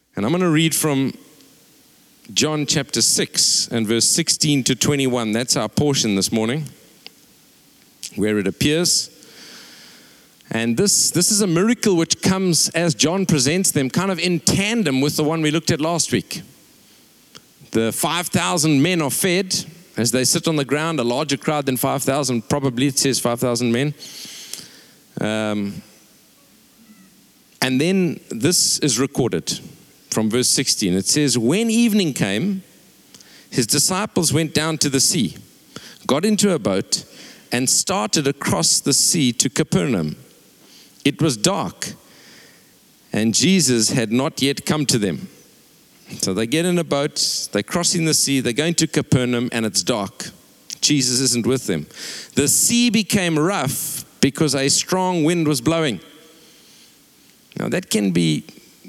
And I'm going to read from John chapter 6 and verse 16 to 21. That's our portion this morning, where it appears. And this is a miracle which comes as John presents them, kind of in tandem with the one we looked at last week. The 5,000 men are fed as they sit on the ground, a larger crowd than 5,000, probably it says 5,000 men. And then this is recorded from verse 16. It says, when evening came, his disciples went down to the sea, got into a boat, and started across the sea to Capernaum. It was dark, and Jesus had not yet come to them. So they get in a boat, they're crossing the sea, they're going to Capernaum, and it's dark. Jesus isn't with them. The sea became rough because a strong wind was blowing. Now that can be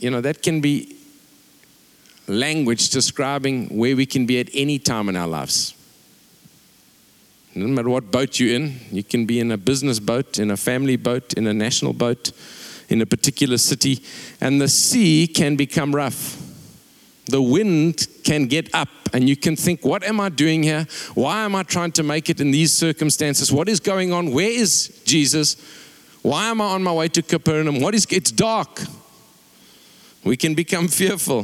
language describing where we can be at any time in our lives. No matter what boat you're in, you can be in a business boat, in a family boat, in a national boat, in a particular city, and the sea can become rough. The wind can get up, and you can think, what am I doing here? Why am I trying to make it in these circumstances? What is going on? Where is Jesus? Why am I on my way to Capernaum? It's dark. We can become fearful.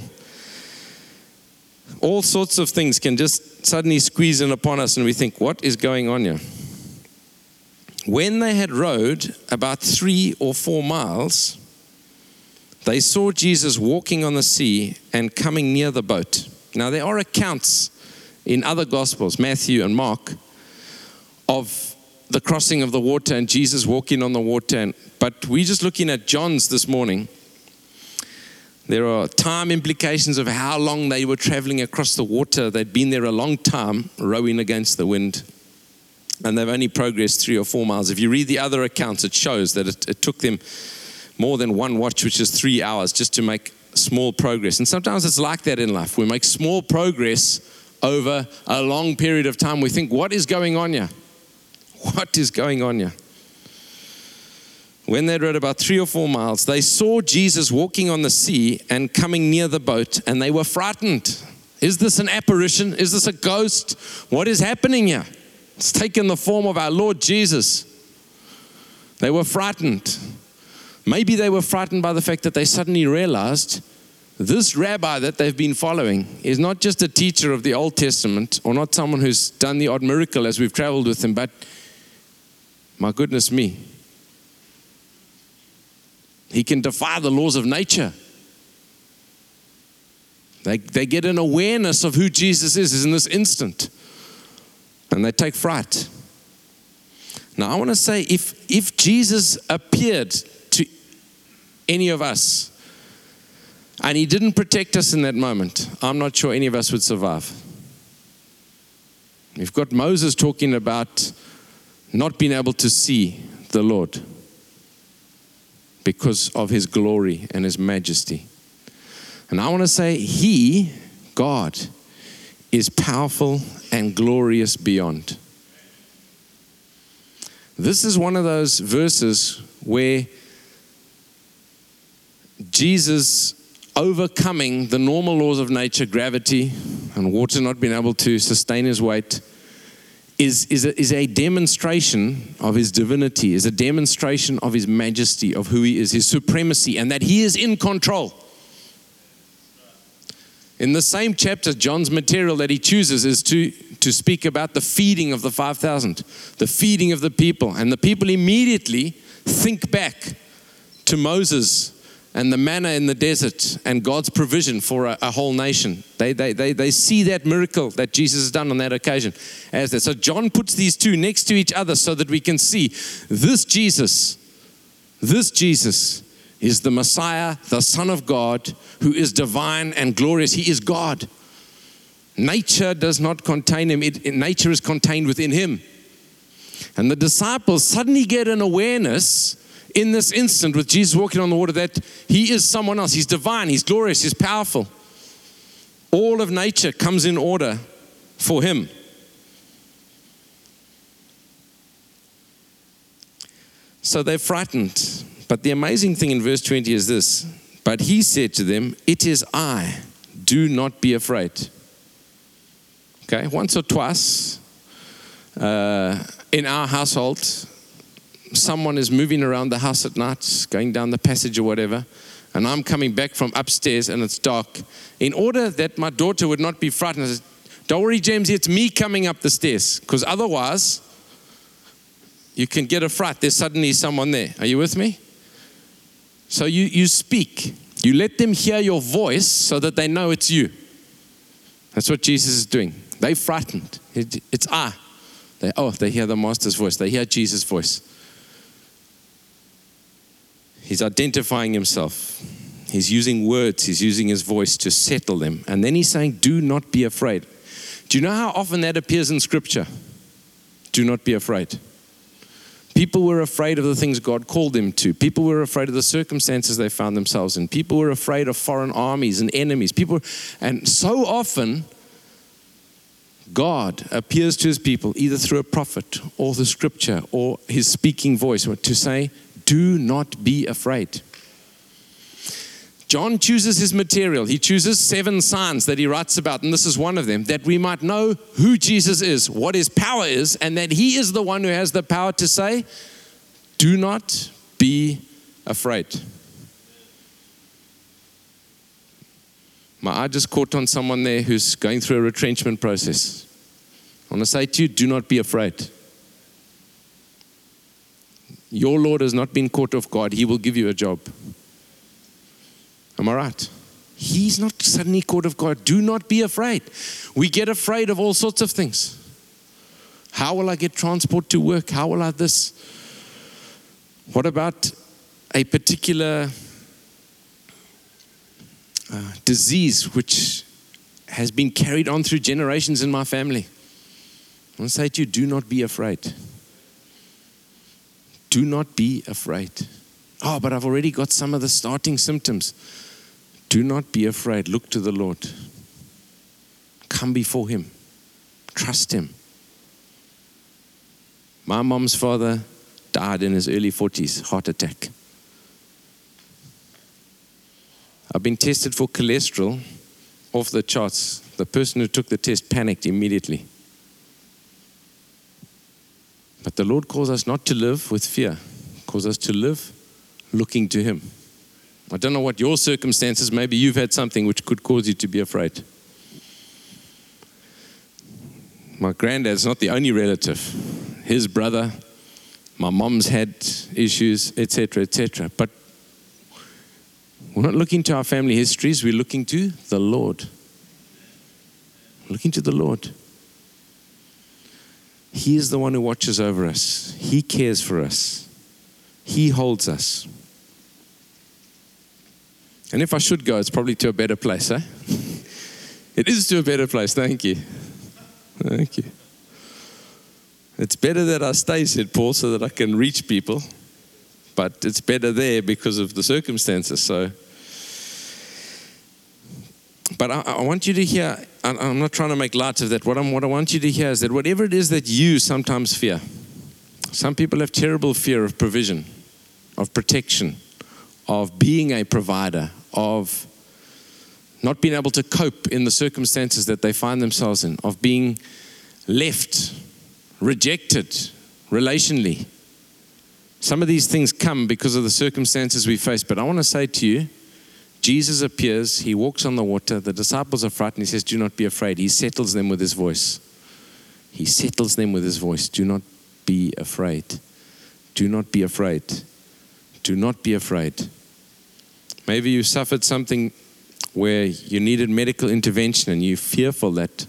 All sorts of things can just suddenly squeeze in upon us, and we think, what is going on here? When they had rowed about 3 or 4 miles, they saw Jesus walking on the sea and coming near the boat. Now, there are accounts in other Gospels, Matthew and Mark, of the crossing of the water and Jesus walking on the water. But we're just looking at John's this morning. There are time implications of how long they were traveling across the water. They'd been there a long time, rowing against the wind. And they've only progressed 3 or 4 miles. If you read the other accounts, it shows that it took them more than one watch, which is 3 hours, just to make small progress. And sometimes it's like that in life. We make small progress over a long period of time. We think, what is going on here? What is going on here? When they'd rowed about 3 or 4 miles, they saw Jesus walking on the sea and coming near the boat, and they were frightened. Is this an apparition? Is this a ghost? What is happening here? It's taken the form of our Lord Jesus. They were frightened. Maybe they were frightened by the fact that they suddenly realized this rabbi that they've been following is not just a teacher of the Old Testament, or not someone who's done the odd miracle as we've traveled with him, but my goodness me, he can defy the laws of nature. They get an awareness of who Jesus is in this instant, and they take fright. Now, I want to say, if Jesus appeared to any of us and he didn't protect us in that moment, I'm not sure any of us would survive. We've got Moses talking about not being able to see the Lord because of his glory and his majesty. And I want to say, he, God, is powerful and glorious beyond. This is one of those verses where Jesus overcoming the normal laws of nature, gravity, and water not being able to sustain his weight, is a demonstration of his divinity, is a demonstration of his majesty, of who he is, his supremacy, and that he is in control. In the same chapter, John's material that he chooses is to speak about the feeding of the 5,000, the feeding of the people. And the people immediately think back to Moses and the manna in the desert and God's provision for a whole nation. They see that miracle that Jesus has done on that occasion as that. So John puts these two next to each other so that we can see this Jesus is the Messiah, the Son of God, who is divine and glorious. He is God. Nature does not contain him. Nature is contained within him. And the disciples suddenly get an awareness in this instant with Jesus walking on the water that he is someone else. He's divine, he's glorious, he's powerful. All of nature comes in order for him. So they're frightened. But the amazing thing in verse 20 is this. But he said to them, "It is I. Do not be afraid." Okay, once or twice in our household, someone is moving around the house at night, going down the passage or whatever, and I'm coming back from upstairs and it's dark. In order that my daughter would not be frightened, I said, "Don't worry, James, it's me coming up the stairs," because otherwise you can get a fright. There's suddenly someone there. Are you with me? So you speak. You let them hear your voice so that they know it's you. That's what Jesus is doing. They frightened. It's I. They hear the Master's voice. They hear Jesus' voice. He's identifying himself. He's using words. He's using his voice to settle them. And then he's saying, "Do not be afraid." Do you know how often that appears in Scripture? Do not be afraid. People were afraid of the things God called them to. People were afraid of the circumstances they found themselves in. People were afraid of foreign armies and enemies. And so often, God appears to his people either through a prophet or the Scripture or his speaking voice to say, "Do not be afraid." John chooses his material. He chooses 7 signs that he writes about, and this is one of them, that we might know who Jesus is, what his power is, and that he is the one who has the power to say, "Do not be afraid." My eye just caught on someone there who's going through a retrenchment process. I want to say to you, do not be afraid. Your Lord has not been caught off guard. He will give you a job. Am I right? He's not suddenly caught off guard. Do not be afraid. We get afraid of all sorts of things. How will I get transport to work? How will I this? What about a particular disease which has been carried on through generations in my family? I want to say to you, do not be afraid. Do not be afraid. Oh, but I've already got some of the starting symptoms. Do not be afraid. Look to the Lord. Come before him. Trust him. My mom's father died in his early 40s, heart attack. I've been tested for cholesterol, off the charts. The person who took the test panicked immediately. But the Lord calls us not to live with fear. He calls us to live looking to him. I don't know what your circumstances, maybe you've had something which could cause you to be afraid. My granddad's not the only relative. His brother, my mom's had issues, etc., etc. But we're not looking to our family histories, we're looking to the Lord. Looking to the Lord. He is the one who watches over us. He cares for us. He holds us. And if I should go, it's probably to a better place, eh? It is to a better place, thank you. Thank you. It's better that I stay, said Paul, so that I can reach people. But it's better there because of the circumstances. So, but I want you to hear, I'm not trying to make light of that. What I want you to hear is that whatever it is that you sometimes fear, some people have terrible fear of provision, of protection, of being a provider, of not being able to cope in the circumstances that they find themselves in, of being left, rejected relationally. Some of these things come because of the circumstances we face. But I want to say to you, Jesus appears, he walks on the water, the disciples are frightened, he says, do not be afraid. He settles them with his voice. He settles them with his voice. Do not be afraid. Do not be afraid. Do not be afraid. Maybe you suffered something where you needed medical intervention and you're fearful that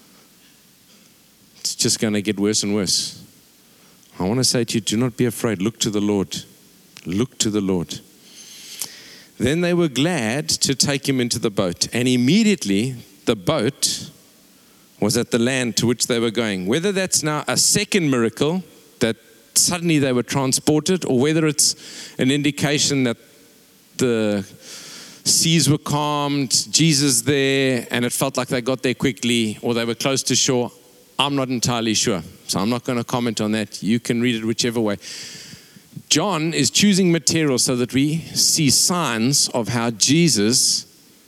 it's just going to get worse and worse. I want to say to you, do not be afraid. Look to the Lord. Look to the Lord. Then they were glad to take him into the boat. And immediately the boat was at the land to which they were going. Whether that's now a second miracle, that suddenly they were transported, or whether it's an indication that the seas were calmed, Jesus there, and it felt like they got there quickly, or they were close to shore, I'm not entirely sure. So I'm not going to comment on that. You can read it whichever way. John is choosing material so that we see signs of how Jesus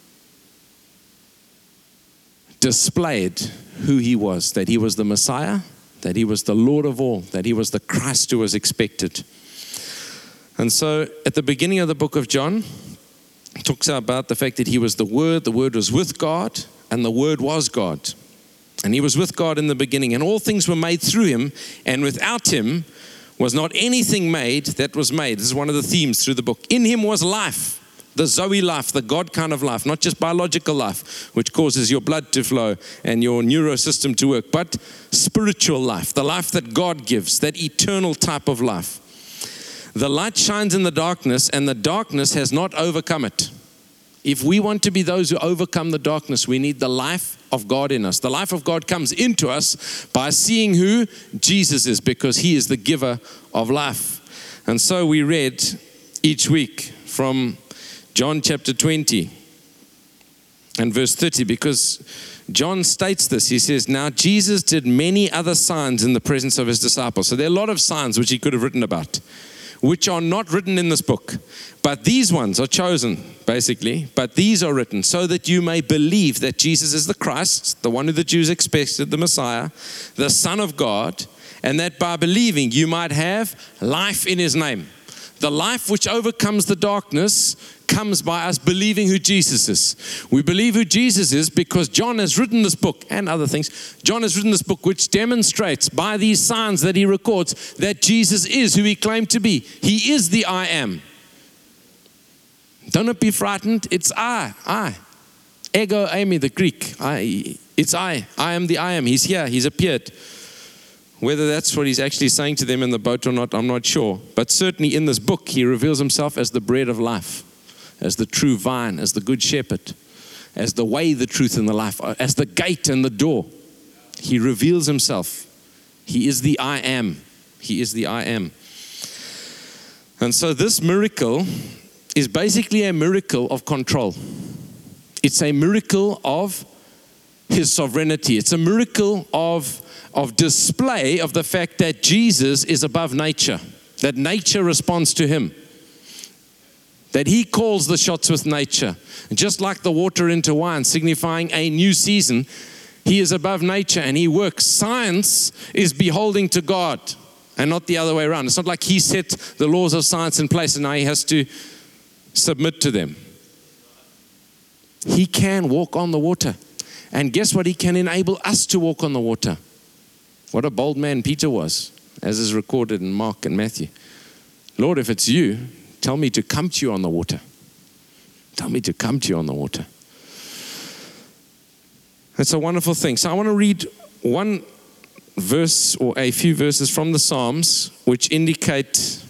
displayed who he was, that he was the Messiah, that he was the Lord of all, that he was the Christ who was expected. And so at the beginning of the book of John, it talks about the fact that he was the Word was with God, and the Word was God. And he was with God in the beginning, and all things were made through him, and without him was not anything made that was made. This is one of the themes through the book. In him was life, the Zoe life, the God kind of life, not just biological life, which causes your blood to flow and your neurosystem to work, but spiritual life, the life that God gives, that eternal type of life. The light shines in the darkness, and the darkness has not overcome it. If we want to be those who overcome the darkness, we need the life of God in us. The life of God comes into us by seeing who Jesus is, because he is the giver of life. And so we read each week from John chapter 20 and verse 30, because John states this. He says, now Jesus did many other signs in the presence of his disciples. So there are a lot of signs which he could have written about, which are not written in this book. But these ones are chosen, basically. But these are written so that you may believe that Jesus is the Christ, the one who the Jews expected, the Messiah, the Son of God, and that by believing you might have life in his name. The life which overcomes the darkness comes by us believing who Jesus is. We believe who Jesus is because John has written this book and other things. John has written this book which demonstrates by these signs that he records that Jesus is who he claimed to be. He is the I am. Don't be frightened. It's I. Ego eimi, the Greek. It's I. I am the I am. He's here. He's appeared. Whether that's what he's actually saying to them in the boat or not, I'm not sure. But certainly in this book, he reveals himself as the bread of life, as the true vine, as the good shepherd, as the way, the truth, and the life, as the gate and the door. He reveals himself. He is the I am. He is the I am. And so this miracle is basically a miracle of control. It's a miracle of his sovereignty. It's a miracle of display of the fact that Jesus is above nature, that nature responds to him, that he calls the shots with nature. Just like the water into wine, signifying a new season, he is above nature and he works. Science is beholding to God and not the other way around. It's not like he set the laws of science in place and now he has to submit to them. He can walk on the water. And guess what? He can enable us to walk on the water. What a bold man Peter was, as is recorded in Mark and Matthew. Lord, if it's you, tell me to come to you on the water. Tell me to come to you on the water. It's a wonderful thing. So I want to read one verse or a few verses from the Psalms which indicate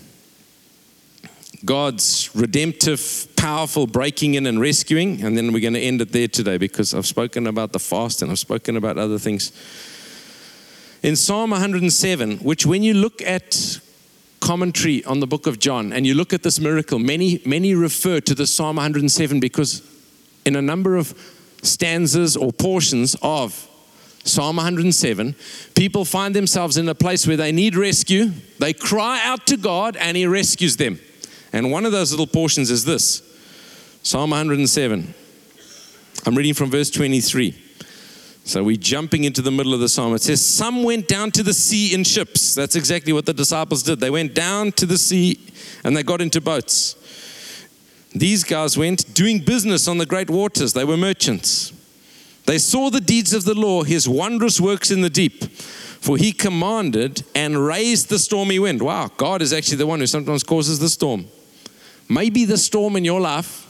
God's redemptive, powerful breaking in and rescuing. And then we're going to end it there today because I've spoken about the fast and I've spoken about other things. In Psalm 107, which when you look at commentary on the book of John and you look at this miracle, many refer to the Psalm 107 because in a number of stanzas or portions of Psalm 107, people find themselves in a place where they need rescue. They cry out to God and he rescues them. And one of those little portions is this, Psalm 107. I'm reading from verse 23. So we're jumping into the middle of the psalm. It says, some went down to the sea in ships. That's exactly what the disciples did. They went down to the sea and they got into boats. These guys went doing business on the great waters. They were merchants. They saw the deeds of the Lord, his wondrous works in the deep. For he commanded and raised the stormy wind. Wow, God is actually the one who sometimes causes the storm. Maybe the storm in your life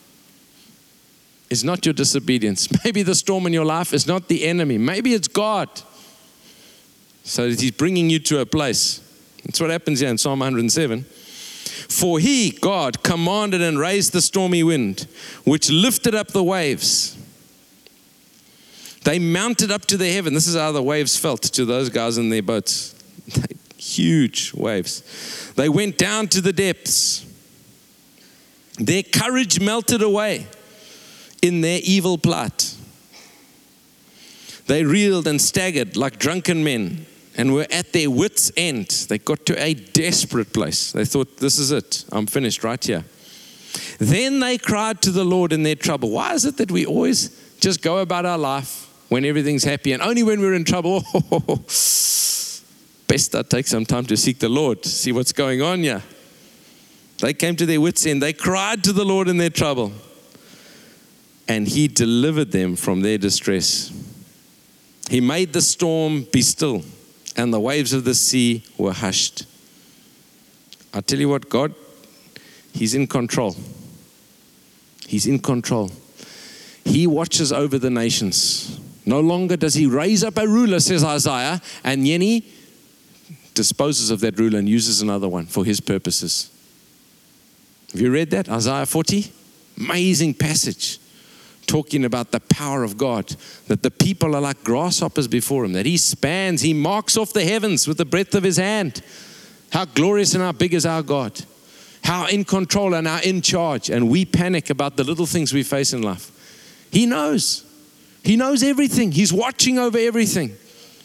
is not your disobedience. Maybe the storm in your life is not the enemy. Maybe it's God. So that he's bringing you to a place. That's what happens here in Psalm 107. For he, God, commanded and raised the stormy wind, which lifted up the waves. They mounted up to the heaven. This is how the waves felt to those guys in their boats. Huge waves. They went down to the depths. Their courage melted away in their evil plight. They reeled and staggered like drunken men and were at their wits' end. They got to a desperate place. They thought, this is it. I'm finished right here. Then they cried to the Lord in their trouble. Why is it that we always just go about our life when everything's happy, and only when we're in trouble, best I take some time to seek the Lord, see what's going on here. They came to their wits' end. They cried to the Lord in their trouble, and He delivered them from their distress. He made the storm be still, and the waves of the sea were hushed. I tell you what, God, He's in control. He's in control. He watches over the nations. No longer does He raise up a ruler, says Isaiah, and then He disposes of that ruler and uses another one for His purposes. Have you read that? Isaiah 40? Amazing passage. Talking about the power of God, that the people are like grasshoppers before Him, that He spans, He marks off the heavens with the breadth of His hand. How glorious and how big is our God. How in control and how in charge. And we panic about the little things we face in life. He knows. He knows everything. He's watching over everything.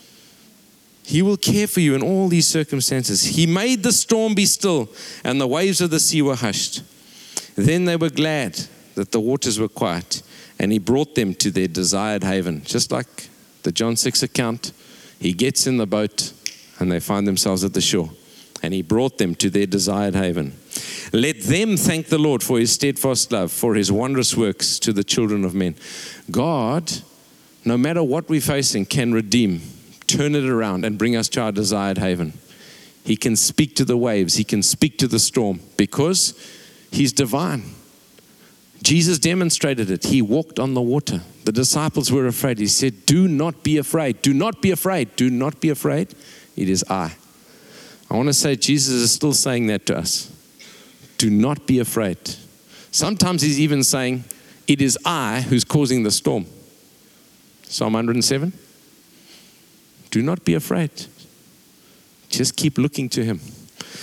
He will care for you in all these circumstances. He made the storm be still, and the waves of the sea were hushed. Then they were glad that the waters were quiet, and He brought them to their desired haven. Just like the John 6 account, He gets in the boat and they find themselves at the shore. And He brought them to their desired haven. Let them thank the Lord for His steadfast love, for His wondrous works to the children of men. God, no matter what we're facing, can redeem, turn it around and bring us to our desired haven. He can speak to the waves. He can speak to the storm because He's divine. Jesus demonstrated it. He walked on the water. The disciples were afraid. He said, do not be afraid. Do not be afraid. Do not be afraid. It is I. I want to say Jesus is still saying that to us. Do not be afraid. Sometimes He's even saying, it is I who's causing the storm. Psalm 107. Do not be afraid. Just keep looking to Him.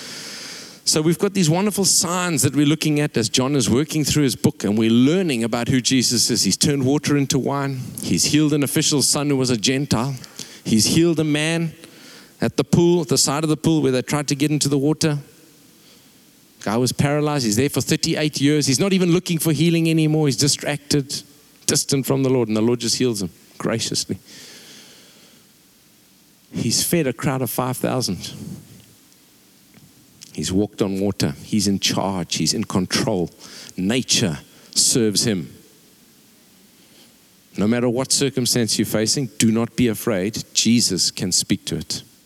So we've got these wonderful signs that we're looking at as John is working through his book, and we're learning about who Jesus is. He's turned water into wine. He's healed an official's son who was a Gentile. He's healed a man at the pool, at the side of the pool where they tried to get into the water. Guy was paralyzed. He's there for 38 years. He's not even looking for healing anymore. He's distracted, distant from the Lord, and the Lord just heals him graciously. He's fed a crowd of 5,000. He's walked on water. He's in charge. He's in control. Nature serves Him. No matter what circumstance you're facing, do not be afraid. Jesus can speak to it.